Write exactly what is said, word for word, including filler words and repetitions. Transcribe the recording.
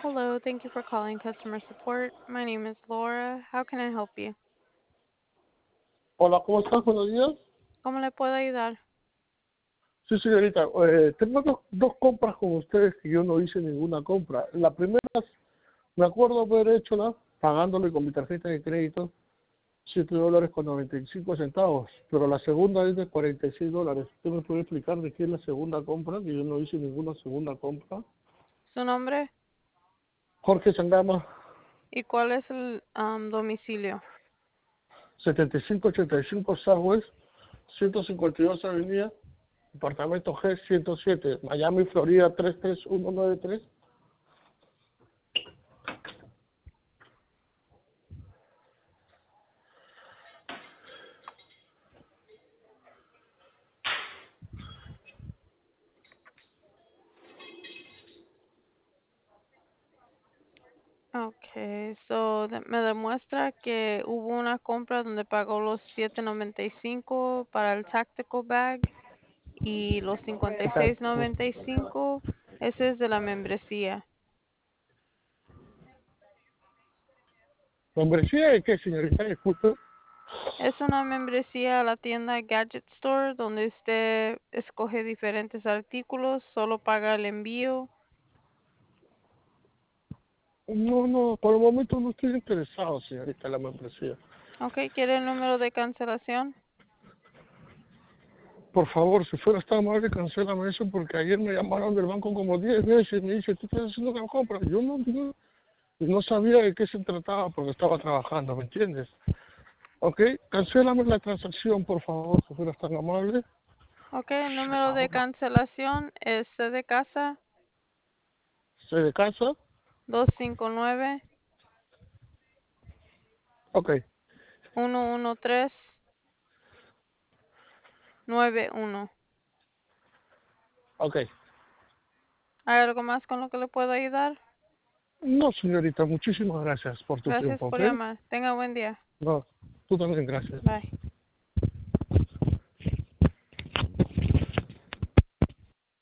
Hello, thank you for calling customer support. My name is Laura. How can I help you? Hola, ¿cómo estás? Buenos días. ¿Cómo le puedo ayudar? Sí, señorita, eh, tengo dos, dos compras con ustedes que yo no hice ninguna compra. La primera, me acuerdo haber hecho la pagándole con mi tarjeta de crédito siete dólares con noventa y cinco centavos, pero la segunda es de cuarenta y seis dólares. ¿Usted me puede explicar de qué es la segunda compra? Que yo no hice ninguna segunda compra. ¿Su nombre? Jorge Sangama, ¿Y cuál es el am, domicilio? setenta y cinco ochenta y cinco Southwest, ciento cincuenta y dos Avenida, apartamento G ciento siete, Miami, Florida tres tres uno nueve tres. Okay, so de- me demuestra que hubo una compra donde pagó los siete noventa y cinco para el tactical bag y los cincuenta y seis noventa y cinco. Ese es de la membresía. ¿Membresía de qué, señorita? Disculpe. Es una membresía a la tienda Gadget Store donde usted escoge diferentes artículos, solo paga el envío. No, no, por el momento no estoy interesado, señorita, en la membresía. Okay, ¿quiere el número de cancelación? Por favor, si fuera tan amable, cancélame eso, porque ayer me llamaron del banco como diez veces y me dice, ¿tú estás haciendo una compra? Yo no, no, no sabía de qué se trataba porque estaba trabajando, ¿me entiendes? Ok, cancélame la transacción, por favor, si fueras tan amable. Okay, el número de cancelación es C de casa ¿Se de casa? dos cinco nueve, Ok, uno uno tres, nueve uno. ok. ¿Hay algo más con lo que le puedo ayudar? No, señorita, muchísimas gracias por tu Gracias tiempo, por ¿ok? llamar. Tenga buen día. No, tú también, gracias. Bye.